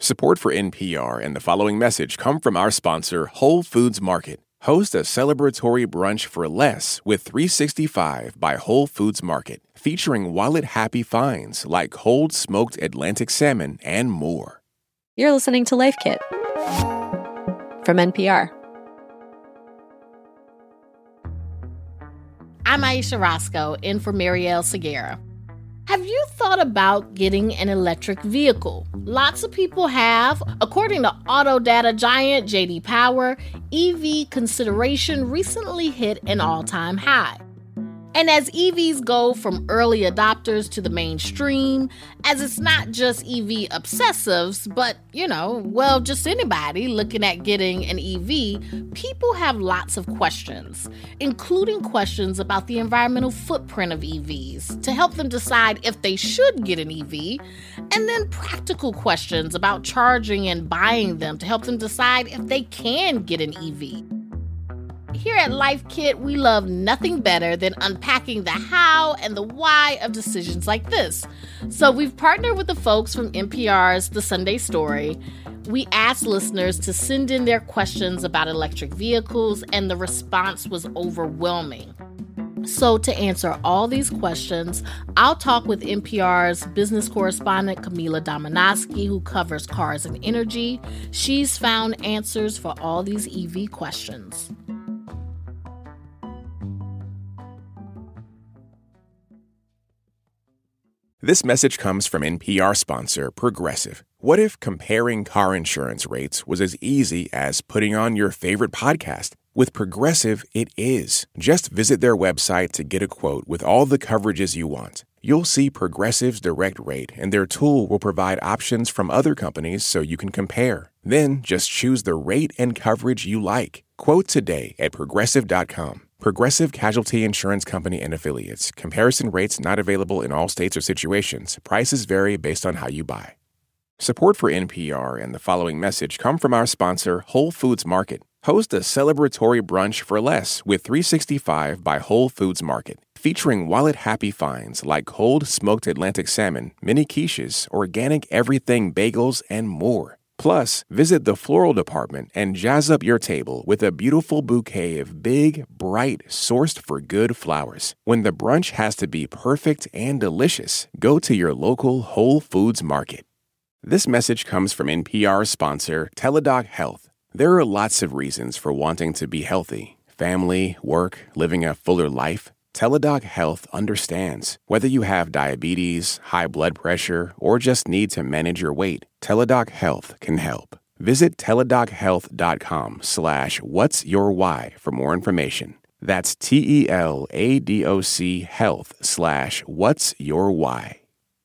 Support for NPR and the following message come from our sponsor, Whole Foods Market. Host a celebratory brunch for less with 365 by Whole Foods Market, featuring wallet-happy finds like cold smoked Atlantic salmon and more. You're listening to Life Kit from NPR. I'm Aisha Roscoe, in for Marielle Segarra. Have you thought about getting an electric vehicle? Lots of people have. According to auto data giant J.D. Power, EV consideration recently hit an all-time high. And as EVs go from early adopters to the mainstream, as it's not just EV obsessives, but, just anybody looking at getting an EV, people have lots of questions, including questions about the environmental footprint of EVs to help them decide if they should get an EV, and then practical questions about charging and buying them to help them decide if they can get an EV. Here at Life Kit, we love nothing better than unpacking the how and the why of decisions like this. So we've partnered with the folks from NPR's The Sunday Story. We asked listeners to send in their questions about electric vehicles, and the response was overwhelming. So to answer all these questions, I'll talk with NPR's business correspondent, Camila Domonoske, who covers cars and energy. She's found answers for all these EV questions. This message comes from NPR sponsor Progressive. What if comparing car insurance rates was as easy as putting on your favorite podcast? With Progressive, it is. Just visit their website to get a quote with all the coverages you want. You'll see Progressive's direct rate, and their tool will provide options from other companies so you can compare. Then just choose the rate and coverage you like. Quote today at Progressive.com. Progressive Casualty Insurance Company and Affiliates. Comparison rates not available in all states or situations. Prices vary based on how you buy. Support for NPR and the following message come from our sponsor, Whole Foods Market. Host a celebratory brunch for less with 365 by Whole Foods Market, featuring wallet-happy finds like cold smoked Atlantic salmon, mini quiches, organic everything bagels, and more. Plus, visit the floral department and jazz up your table with a beautiful bouquet of big, bright, sourced-for-good flowers. When the brunch has to be perfect and delicious, go to your local Whole Foods Market. This message comes from NPR's sponsor, Teladoc Health. There are lots of reasons for wanting to be healthy. Family, work, living a fuller life. Teladoc Health understands. Whether you have diabetes, high blood pressure, or just need to manage your weight, Teladoc Health can help. Visit teladochealth.com/whatsyourwhy for more information. That's TELADOC health/whatsyourwhy.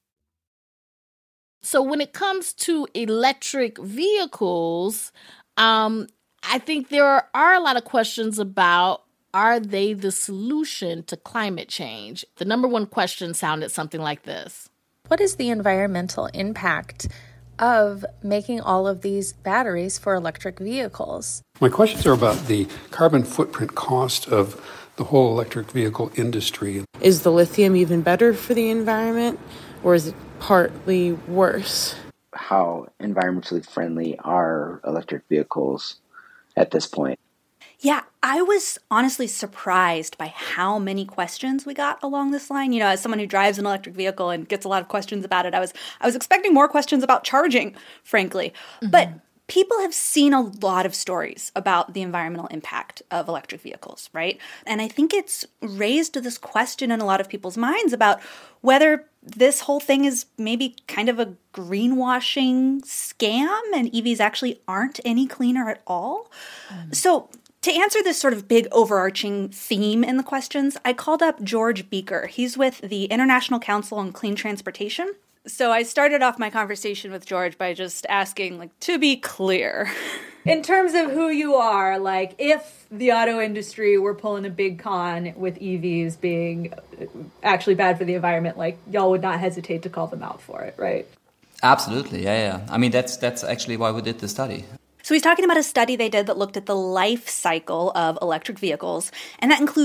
So when it comes to electric vehicles, I think there are a lot of questions about, are they the solution to climate change? The number one question sounded something like this. What is the environmental impact of making all of these batteries for electric vehicles? My questions are about the carbon footprint cost of the whole electric vehicle industry. Is the lithium even better for the environment, or is it partly worse? How environmentally friendly are electric vehicles at this point? Yeah, I was honestly surprised by how many questions we got along this line. As someone who drives an electric vehicle and gets a lot of questions about it, I was expecting more questions about charging, frankly. Mm-hmm. But people have seen a lot of stories about the environmental impact of electric vehicles, right? And I think it's raised this question in a lot of people's minds about whether this whole thing is maybe kind of a greenwashing scam and EVs actually aren't any cleaner at all. So to answer this sort of big overarching theme in the questions, I called up George Beaker. He's with the International Council on Clean Transportation. So I started off my conversation with George by just asking, to be clear. In terms of who you are, if the auto industry were pulling a big con with EVs being actually bad for the environment, y'all would not hesitate to call them out for it, right? Absolutely, yeah. I mean, that's actually why we did the study. So he's talking about a study they did that looked at the life cycle of electric vehicles, and that includes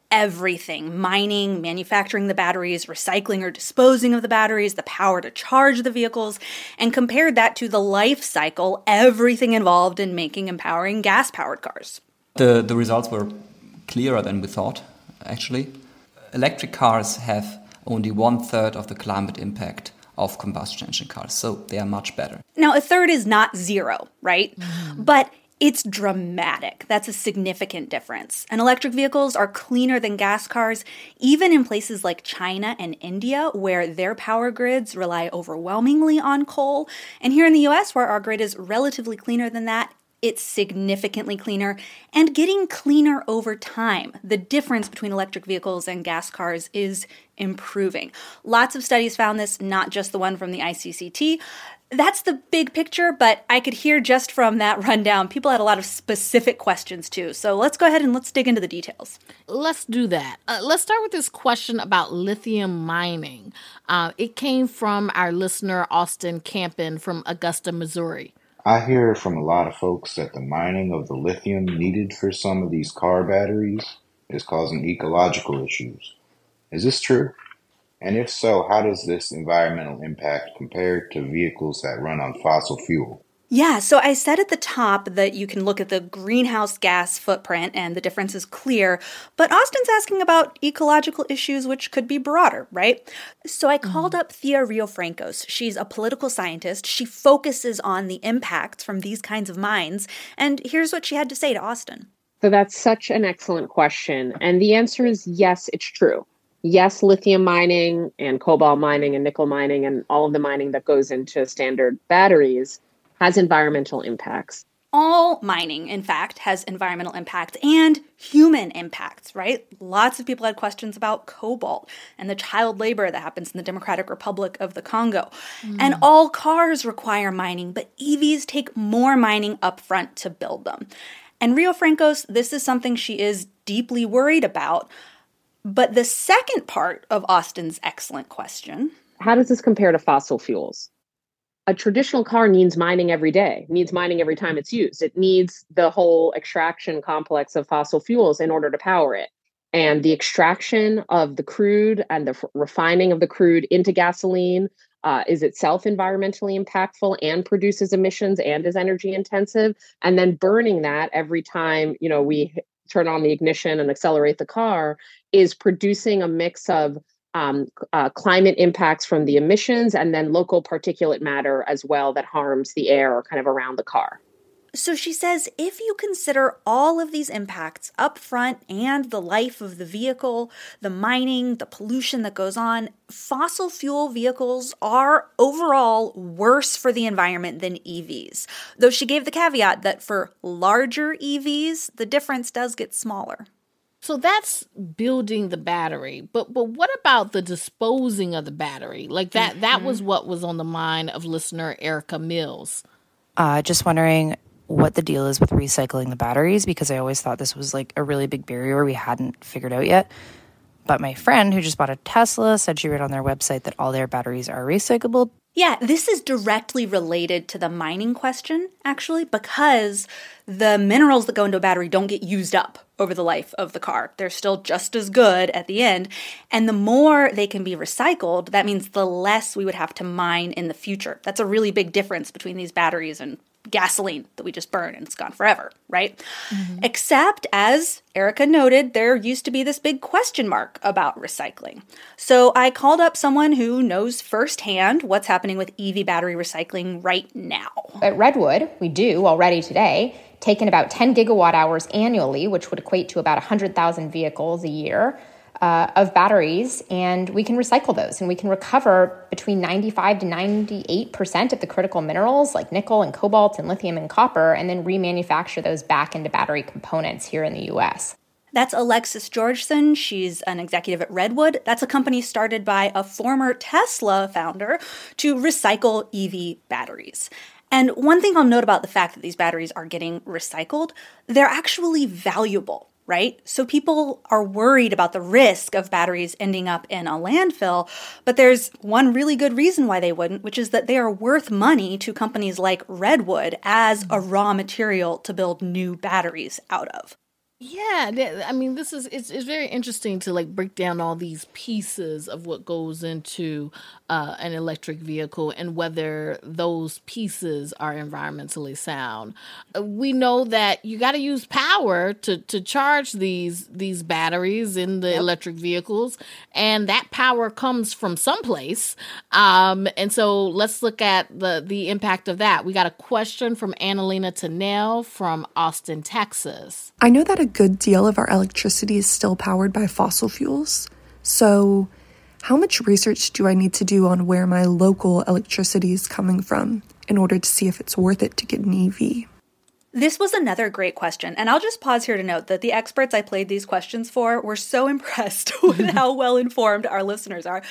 everything: mining, manufacturing the batteries, recycling or disposing of the batteries, the power to charge the vehicles, and compared that to the life cycle, everything involved in making and powering gas-powered cars. The results were clearer than we thought, actually. Electric cars have only 1/3 of the climate impact of combustion engine cars, so they are much better. Now, a third is not zero, right? But it's dramatic. That's a significant difference. And electric vehicles are cleaner than gas cars, even in places like China and India, where their power grids rely overwhelmingly on coal. And here in the US, where our grid is relatively cleaner than that, it's significantly cleaner and getting cleaner over time. The difference between electric vehicles and gas cars is improving. Lots of studies found this, not just the one from the ICCT. That's the big picture, but I could hear just from that rundown, people had a lot of specific questions too. So let's go ahead and let's dig into the details. Let's do that. Let's start with this question about lithium mining. It came from our listener, Austin Campen from Augusta, Missouri. I hear from a lot of folks that the mining of the lithium needed for some of these car batteries is causing ecological issues. Is this true? And if so, how does this environmental impact compare to vehicles that run on fossil fuel? Yeah, so I said at the top that you can look at the greenhouse gas footprint and the difference is clear, but Austin's asking about ecological issues which could be broader, right? So I called up Thea Riofrancos. She's a political scientist. She focuses on the impacts from these kinds of mines, and here's what she had to say to Austin. So that's such an excellent question, and the answer is yes, it's true. Yes, lithium mining and cobalt mining and nickel mining and all of the mining that goes into standard batteries has environmental impacts. All mining, in fact, has environmental impacts and human impacts, right? Lots of people had questions about cobalt and the child labor that happens in the Democratic Republic of the Congo. And all cars require mining, but EVs take more mining upfront to build them. And Riofrancos, this is something she is deeply worried about. But the second part of Austin's excellent question... How does this compare to fossil fuels? A traditional car needs mining every day, needs mining every time it's used. It needs the whole extraction complex of fossil fuels in order to power it. And the extraction of the crude and the refining of the crude into gasoline is itself environmentally impactful and produces emissions and is energy intensive. And then burning that every time, we turn on the ignition and accelerate the car is producing a mix of climate impacts from the emissions and then local particulate matter as well that harms the air kind of around the car. So she says if you consider all of these impacts up front and the life of the vehicle, the mining, the pollution that goes on, fossil fuel vehicles are overall worse for the environment than EVs. Though she gave the caveat that for larger EVs, the difference does get smaller. So that's building the battery. But what about the disposing of the battery? Like that was what was on the mind of listener Erica Mills. Just wondering what the deal is with recycling the batteries, because I always thought this was like a really big barrier we hadn't figured out yet. But my friend who just bought a Tesla said she read on their website that all their batteries are recyclable. Yeah, this is directly related to the mining question, actually, because the minerals that go into a battery don't get used up over the life of the car. They're still just as good at the end. And the more they can be recycled, that means the less we would have to mine in the future. That's a really big difference between these batteries and gasoline that we just burn and it's gone forever, right? Except, as Erica noted, there used to be this big question mark about recycling. So I called up someone who knows firsthand what's happening with EV battery recycling right now. At Redwood, we do already today take in about 10 gigawatt hours annually, which would equate to about 100,000 vehicles a year of batteries, and we can recycle those, and we can recover between 95 to 98% of the critical minerals like nickel and cobalt and lithium and copper, and then remanufacture those back into battery components here in the U.S. That's Alexis Georgeson. She's an executive at Redwood. That's a company started by a former Tesla founder to recycle EV batteries. And one thing I'll note about the fact that these batteries are getting recycled, they're actually valuable, right? So people are worried about the risk of batteries ending up in a landfill, but there's one really good reason why they wouldn't, which is that they are worth money to companies like Redwood as a raw material to build new batteries out of. Yeah, I mean, it's very interesting to like break down all these pieces of what goes into an electric vehicle and whether those pieces are environmentally sound. We know that you got to use power to charge these batteries in the electric vehicles, and that power comes from someplace. And so let's look at the impact of that. We got a question from Annalena Tennell from Austin, Texas. I know that a good deal of our electricity is still powered by fossil fuels. So how much research do I need to do on where my local electricity is coming from in order to see if it's worth it to get an EV? This was another great question, and I'll just pause here to note that the experts I played these questions for were so impressed with how well-informed our listeners are.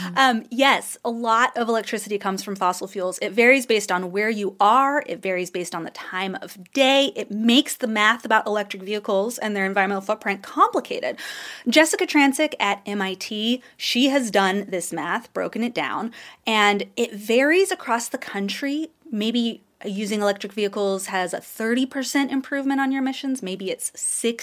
Yes, a lot of electricity comes from fossil fuels. It varies based on where you are. It varies based on the time of day. It makes the math about electric vehicles and their environmental footprint complicated. Jessica Transick at MIT, she has done this math, broken it down, and it varies across the country. Maybe using electric vehicles has a 30% improvement on your emissions. Maybe it's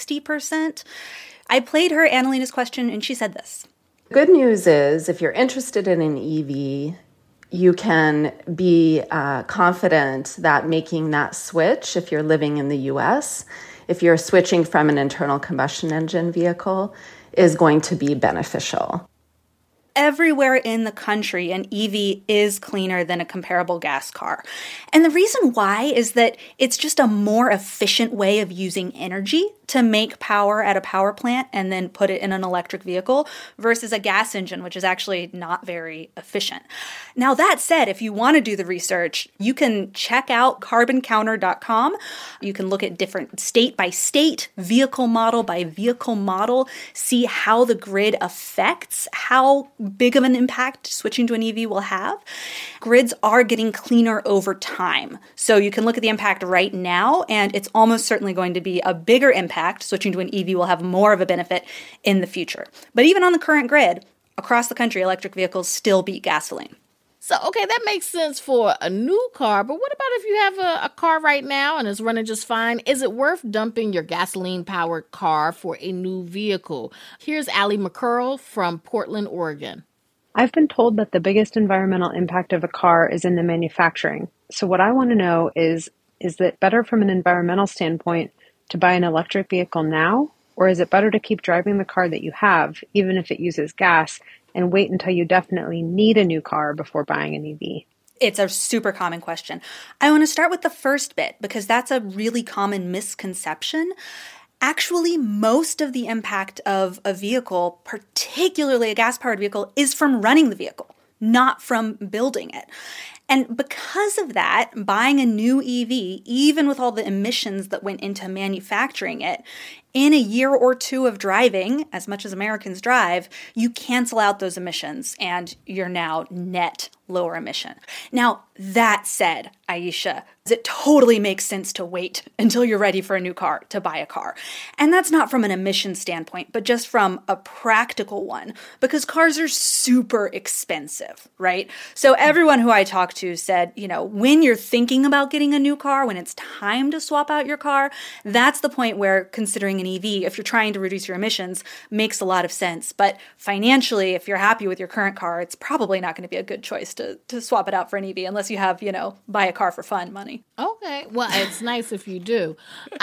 60%. I played her Annalena's question, and she said this. Good news is if you're interested in an EV, you can be confident that making that switch, if you're living in the US, if you're switching from an internal combustion engine vehicle, is going to be beneficial. Everywhere in the country, an EV is cleaner than a comparable gas car. And the reason why is that it's just a more efficient way of using energy to make power at a power plant and then put it in an electric vehicle versus a gas engine, which is actually not very efficient. Now, that said, if you want to do the research, you can check out carboncounter.com. You can look at different state by state, vehicle model by vehicle model, see how the grid affects how big of an impact switching to an EV will have. Grids are getting cleaner over time. So you can look at the impact right now, and it's almost certainly going to be a bigger impact. Switching to an EV will have more of a benefit in the future. But even on the current grid, across the country, electric vehicles still beat gasoline. So, okay, that makes sense for a new car, but what about if you have a car right now and it's running just fine? Is it worth dumping your gasoline-powered car for a new vehicle? Here's Allie McCurl from Portland, Oregon. I've been told that the biggest environmental impact of a car is in the manufacturing. So what I want to know is it better from an environmental standpoint to buy an electric vehicle now, or is it better to keep driving the car that you have, even if it uses gas, and wait until you definitely need a new car before buying an EV? It's a super common question. I want to start with the first bit because that's a really common misconception. Actually, most of the impact of a vehicle, particularly a gas-powered vehicle, is from running the vehicle, not from building it. And because of that, buying a new EV, even with all the emissions that went into manufacturing it, in a year or two of driving, as much as Americans drive, you cancel out those emissions and you're now net lower emission. Now, that said, Aisha, it totally makes sense to wait until you're ready for a new car to buy a car. And that's not from an emission standpoint, but just from a practical one, because cars are super expensive, right? So everyone who I talked to said, when you're thinking about getting a new car, when it's time to swap out your car, that's the point where considering an EV, if you're trying to reduce your emissions, makes a lot of sense. But financially, if you're happy with your current car, it's probably not going to be a good choice to swap it out for an EV unless you have, buy a car for fun money. Okay. Well, it's nice if you do.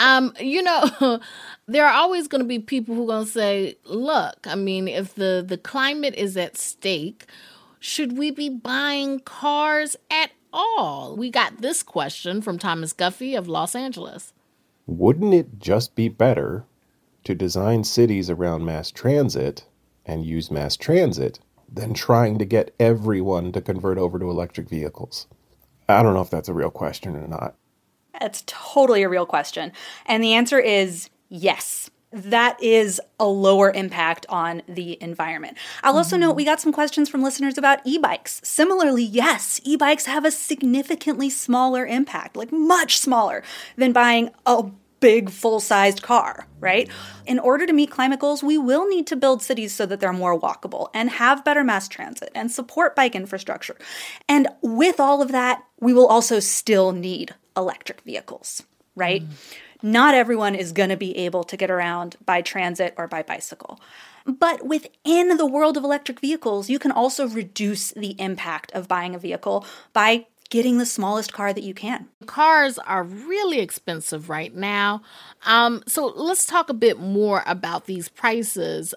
There are always going to be people who are going to say, look, I mean, if the climate is at stake, should we be buying cars at all? We got this question from Thomas Guffey of Los Angeles. Wouldn't it just be better to design cities around mass transit and use mass transit than trying to get everyone to convert over to electric vehicles? I don't know if that's a real question or not. It's totally a real question. And the answer is yes. That is a lower impact on the environment. I'll also note we got some questions from listeners about e-bikes. Similarly, yes, e-bikes have a significantly smaller impact, like much smaller than buying a big full-sized car, right? In order to meet climate goals, we will need to build cities so that they're more walkable and have better mass transit and support bike infrastructure. And with all of that, we will also still need electric vehicles. right? Not everyone is going to be able to get around by transit or by bicycle. But within the world of electric vehicles, you can also reduce the impact of buying a vehicle by getting the smallest car that you can. Cars are really expensive right now. So let's talk a bit more about these prices.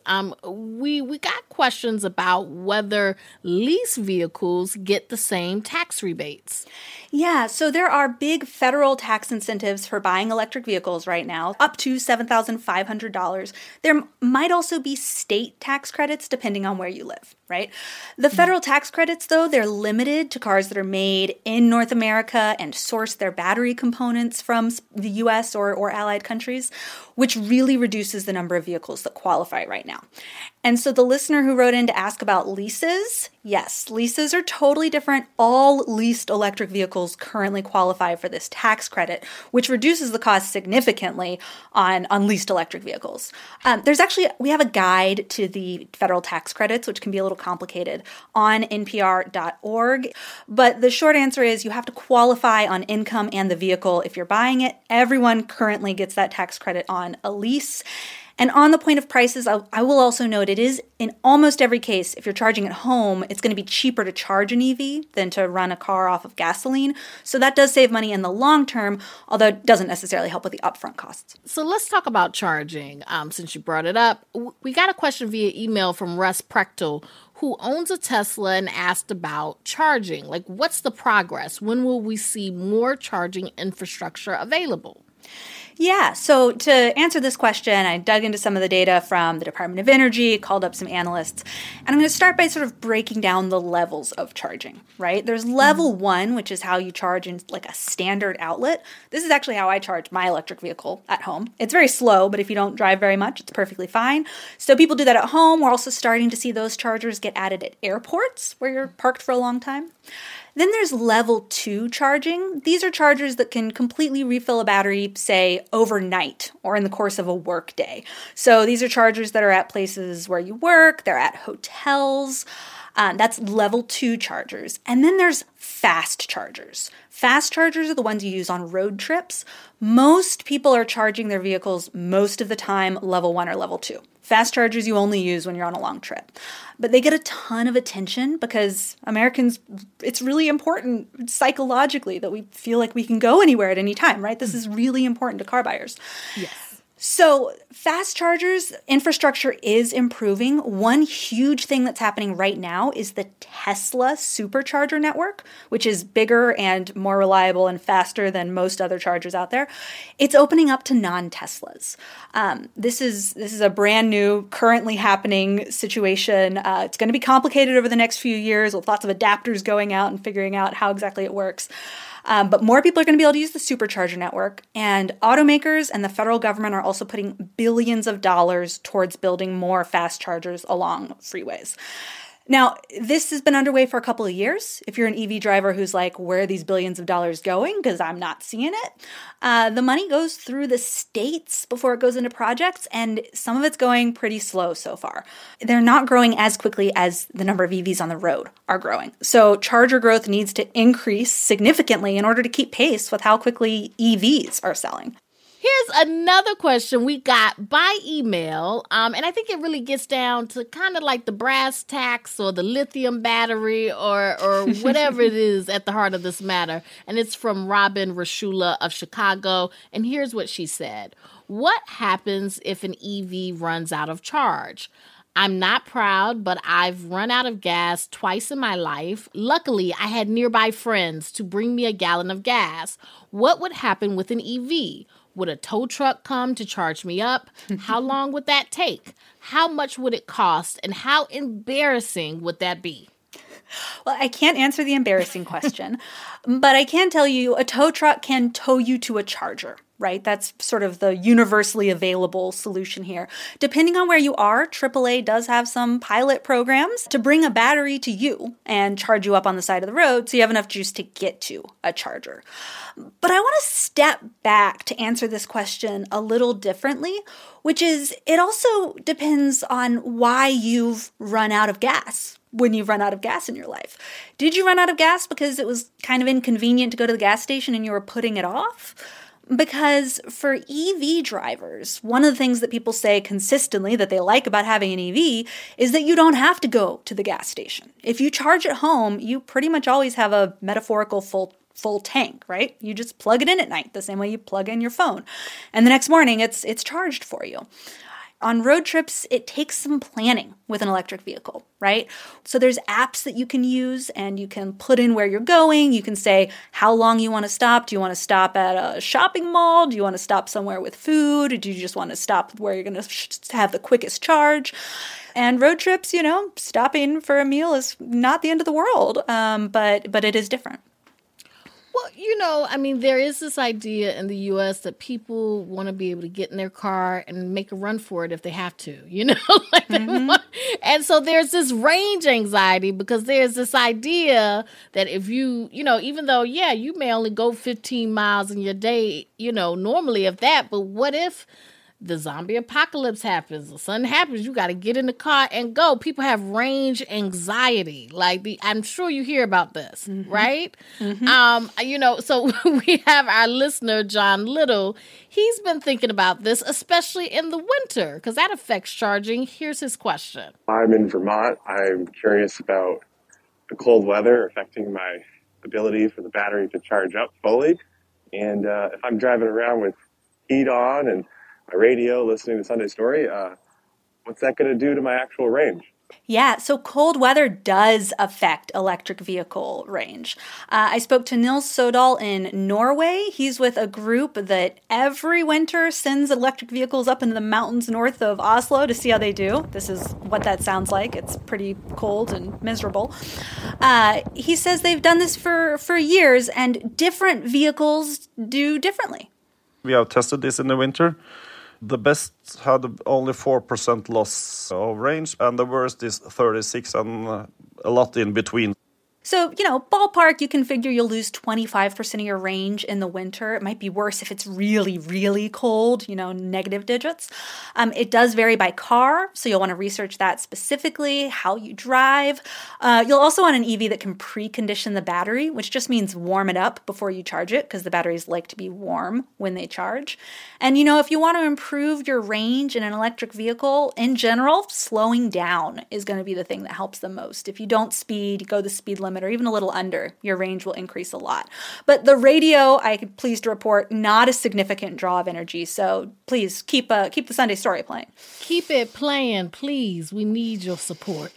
We got questions about whether lease vehicles get the same tax rebates. Yeah, so there are big federal tax incentives for buying electric vehicles right now, up to $7,500. There might also be state tax credits depending on where you live, right? The federal tax credits, though, they're limited to cars that are made in North America and source their battery components from the US or allied countries, which really reduces the number of vehicles that qualify right now. And so the listener who wrote in to ask about leases, yes, leases are totally different. All leased electric vehicles currently qualify for this tax credit, which reduces the cost significantly on leased electric vehicles. We have a guide to the federal tax credits, which can be a little complicated, on npr.org. But the short answer is you have to qualify on income and the vehicle if you're buying it. Everyone currently gets that tax credit on a lease. And on the point of prices, I will also note it is in almost every case, if you're charging at home, it's going to be cheaper to charge an EV than to run a car off of gasoline. So that does save money in the long term, although it doesn't necessarily help with the upfront costs. So let's talk about charging. Since you brought it up, we got a question via email from Russ Prechtel, who owns a Tesla and asked about charging. Like, what's the progress? When will we see more charging infrastructure available? Yeah, so to answer this question, I dug into some of the data from the Department of Energy, called up some analysts, and I'm going to start by sort of breaking down the levels of charging, right? There's level 1, which is how you charge in like a standard outlet. This is actually how I charge my electric vehicle at home. It's very slow, but if you don't drive very much, it's perfectly fine. So people do that at home. We're also starting to see those chargers get added at airports where you're parked for a long time. Then there's level 2 charging. These are chargers that can completely refill a battery, say, overnight or in the course of a work day. So these are chargers that are at places where you work, they're at hotels. That's level 2 chargers. And then there's fast chargers. Fast chargers are the ones you use on road trips. Most people are charging their vehicles most of the time level 1 or level 2. Fast chargers you only use when you're on a long trip. But they get a ton of attention because Americans, it's really important psychologically that we feel like we can go anywhere at any time, right? This is really important to car buyers. Yes. So fast chargers, infrastructure is improving. One huge thing that's happening right now is the Tesla supercharger network, which is bigger and more reliable and faster than most other chargers out there. It's opening up to non-Teslas. This is a brand new, currently happening situation. It's going to be complicated over the next few years with lots of adapters going out and figuring out how exactly it works. But more people are going to be able to use the supercharger network, and automakers and the federal government are also putting billions of dollars towards building more fast chargers along freeways. Now, this has been underway for a couple of years. If you're an EV driver who's like, where are these billions of dollars going? Because I'm not seeing it. The money goes through the states before it goes into projects, and some of it's going pretty slow so far. They're not growing as quickly as the number of EVs on the road are growing. So charger growth needs to increase significantly in order to keep pace with how quickly EVs are selling. Here's another question we got by email, and I think it really gets down to kind of like the brass tacks or the lithium battery or whatever it is at the heart of this matter. And it's from Robin Rashula of Chicago, and here's what she said. What happens if an EV runs out of charge? I'm not proud, but I've run out of gas twice in my life. Luckily, I had nearby friends to bring me a gallon of gas. What would happen with an EV? Would a tow truck come to charge me up? How long would that take? How much would it cost? And how embarrassing would that be? Well, I can't answer the embarrassing question, but I can tell you a tow truck can tow you to a charger, right? That's sort of the universally available solution here. Depending on where you are, AAA does have some pilot programs to bring a battery to you and charge you up on the side of the road so you have enough juice to get to a charger. But I want to step back to answer this question a little differently, which is it also depends on why you've run out of gas. When you've run out of gas in your life. Did you run out of gas because it was kind of inconvenient to go to the gas station and you were putting it off? Because for EV drivers, one of the things that people say consistently that they like about having an EV is that you don't have to go to the gas station. If you charge at home, you pretty much always have a metaphorical full tank, right? You just plug it in at night the same way you plug in your phone. And the next morning it's charged for you. On road trips, it takes some planning with an electric vehicle, right? So there's apps that you can use and you can put in where you're going. You can say how long you want to stop. Do you want to stop at a shopping mall? Do you want to stop somewhere with food? Or do you just want to stop where you're going to have the quickest charge? And road trips, stopping for a meal is not the end of the world, but it is different. Well, there is this idea in the U.S. that people want to be able to get in their car and make a run for it if they have to, And so there's this range anxiety because there's this idea that if you, even though, you may only go 15 miles in your day, normally if that, but what if the zombie apocalypse happens, or something happens, you got to get in the car and go. People have range anxiety. I'm sure you hear about this, right? Mm-hmm. So we have our listener, John Little. He's been thinking about this, especially in the winter, because that affects charging. Here's his question. I'm in Vermont. I'm curious about the cold weather affecting my ability for the battery to charge up fully. And if I'm driving around with heat on and my radio, listening to Sunday Story, what's that going to do to my actual range? Yeah, so cold weather does affect electric vehicle range. I spoke to Nils Sodal in Norway. He's with a group that every winter sends electric vehicles up into the mountains north of Oslo to see how they do. This is what that sounds like. It's pretty cold and miserable. He says they've done this for years, and different vehicles do differently. We have tested this in the winter. The best had only 4% loss of range, and the worst is 36, and a lot in between. So, ballpark, you can figure you'll lose 25% of your range in the winter. It might be worse if it's really, really cold, negative digits. It does vary by car, so you'll want to research that specifically, how you drive. You'll also want an EV that can precondition the battery, which just means warm it up before you charge it, because the batteries like to be warm when they charge. And, if you want to improve your range in an electric vehicle, in general, slowing down is going to be the thing that helps the most. If you don't speed, go the speed limit, or even a little under, your range will increase a lot. But the radio, I'm pleased to report, not a significant draw of energy. So please keep the Sunday Story playing. Keep it playing, please. We need your support.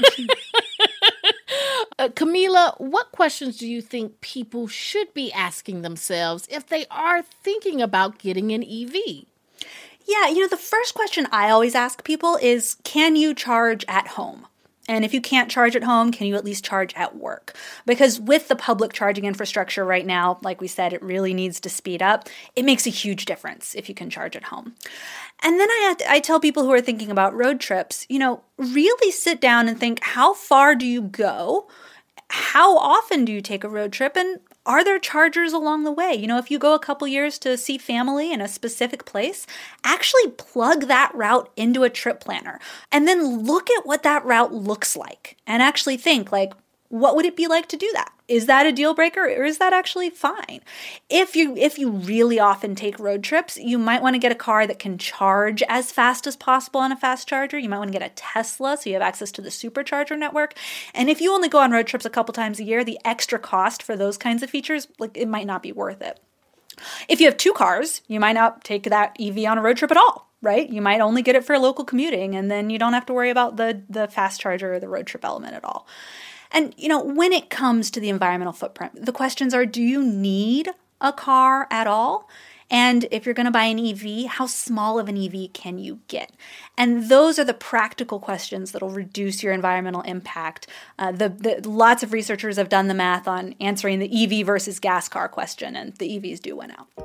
Camila, what questions do you think people should be asking themselves if they are thinking about getting an EV? Yeah, the first question I always ask people is, can you charge at home? And if you can't charge at home, can you at least charge at work? Because with the public charging infrastructure right now, like we said, it really needs to speed up. It makes a huge difference if you can charge at home. And then I tell people who are thinking about road trips, really sit down and think, how far do you go? How often do you take a road trip? And are there chargers along the way? If you go a couple years to see family in a specific place, actually plug that route into a trip planner and then look at what that route looks like and actually think, what would it be like to do that? Is that a deal breaker, or is that actually fine? If you really often take road trips, you might want to get a car that can charge as fast as possible on a fast charger. You might want to get a Tesla so you have access to the supercharger network. And if you only go on road trips a couple times a year, the extra cost for those kinds of features, it might not be worth it. If you have two cars, you might not take that EV on a road trip at all, right? You might only get it for local commuting, and then you don't have to worry about the fast charger or the road trip element at all. And, when it comes to the environmental footprint, the questions are, do you need a car at all? And if you're going to buy an EV, how small of an EV can you get? And those are the practical questions that will reduce your environmental impact. Lots of researchers have done the math on answering the EV versus gas car question, and the EVs do win out.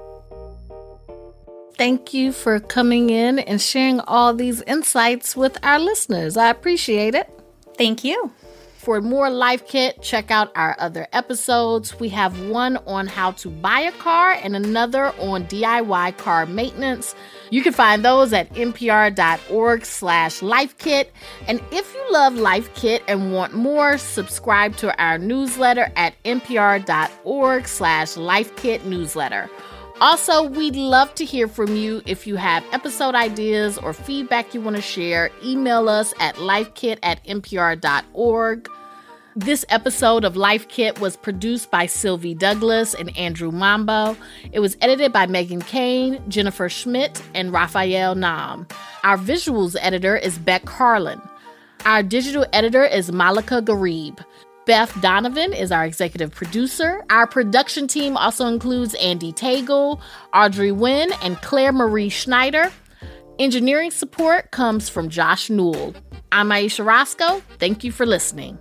Thank you for coming in and sharing all these insights with our listeners. I appreciate it. Thank you. For more Life Kit, check out our other episodes. We have one on how to buy a car and another on DIY car maintenance. You can find those at npr.org/lifekit. And if you love Life Kit and want more, subscribe to our newsletter at npr.org/lifekit newsletter. Also, we'd love to hear from you. If you have episode ideas or feedback you want to share, email us at lifekit@npr.org. This episode of Life Kit was produced by Sylvie Douglas and Andrew Mambo. It was edited by Megan Kane, Jennifer Schmidt, and Raphael Nam. Our visuals editor is Beck Harlan. Our digital editor is Malika Garib. Beth Donovan is our executive producer. Our production team also includes Andy Tagle, Audrey Nguyen, and Claire Marie Schneider. Engineering support comes from Josh Newell. I'm Aisha Roscoe. Thank you for listening.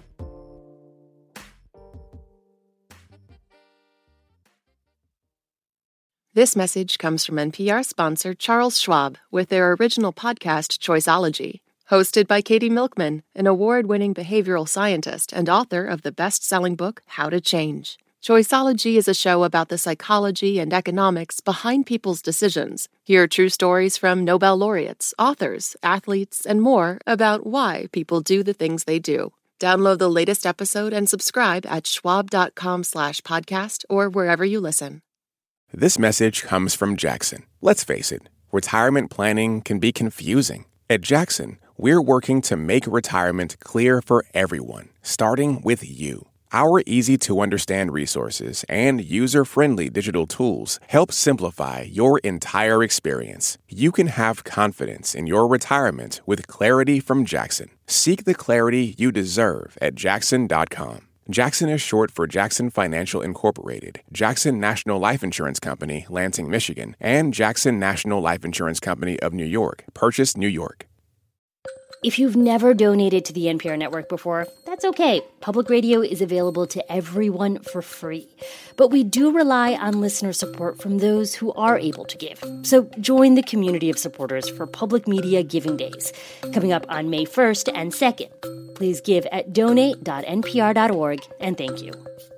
This message comes from NPR sponsor Charles Schwab with their original podcast, Choiceology. Hosted by Katie Milkman, an award-winning behavioral scientist and author of the best-selling book, How to Change. Choiceology is a show about the psychology and economics behind people's decisions. Hear true stories from Nobel laureates, authors, athletes, and more about why people do the things they do. Download the latest episode and subscribe at schwab.com/podcast or wherever you listen. This message comes from Jackson. Let's face it, retirement planning can be confusing. At Jackson, we're working to make retirement clear for everyone, starting with you. Our easy-to-understand resources and user-friendly digital tools help simplify your entire experience. You can have confidence in your retirement with clarity from Jackson. Seek the clarity you deserve at jackson.com. Jackson is short for Jackson Financial Incorporated, Jackson National Life Insurance Company, Lansing, Michigan, and Jackson National Life Insurance Company of New York, Purchase, New York. If you've never donated to the NPR network before, that's okay. Public radio is available to everyone for free. But we do rely on listener support from those who are able to give. So join the community of supporters for Public Media Giving Days, coming up on May 1st and 2nd. Please give at donate.npr.org, and thank you.